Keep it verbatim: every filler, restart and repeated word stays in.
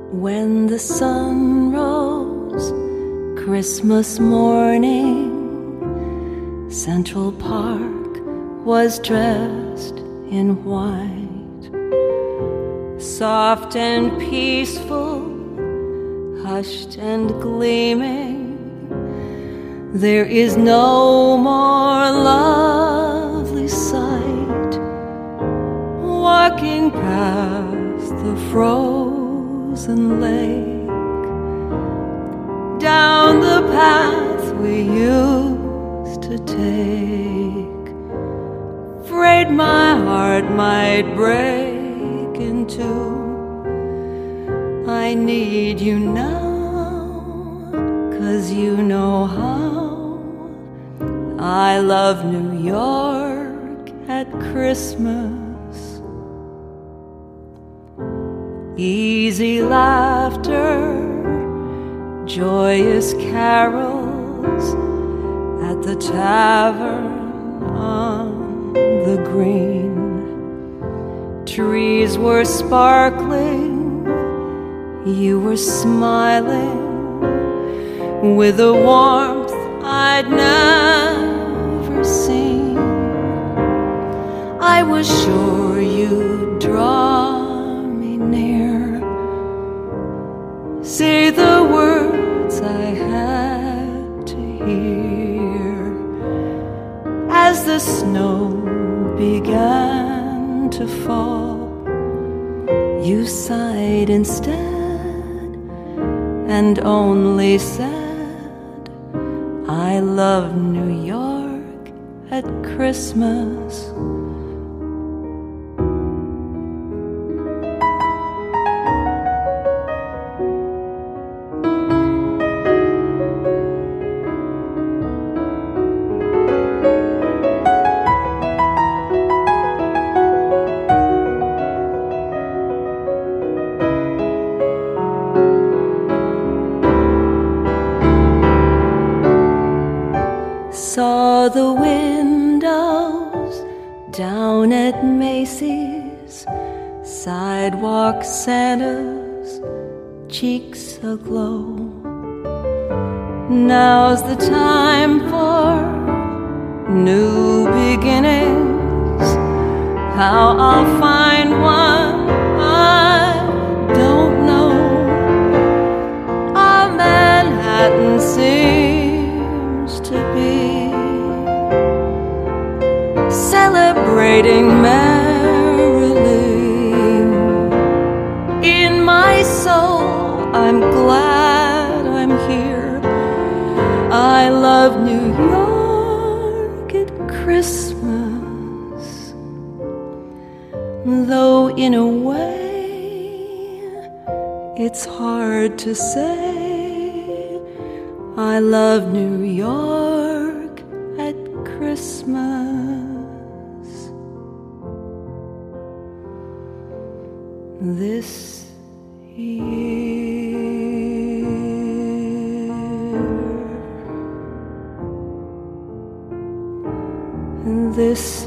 When the sun rose, Christmas morning, Central Park was dressed in white. Soft and peaceful, hushed and gleaming, there is no more lovely sight. Walking past the frozen lake, down the path we used to take, afraid my heart might break in two. I need you now, 'cause you know how I love New York at Christmas. Easy laughter, joyous carols at the tavern on the green. Trees were sparkling, you were smiling with a warmth I'd never seen. I was sure you'd draw me near, say the words I had to hear. As the snow began to fall, you sighed instead and only said, I love New York at Christmas. Saw the windows down at Macy's, sidewalk Santa's cheeks aglow. Now's the time for new beginnings. How I'll find one, I don't know. A Manhattan seems to be celebrating merrily. In my soul, I'm glad I'm here. I love New York at Christmas, though in a way it's hard to say I love New York at Christmas. This year, this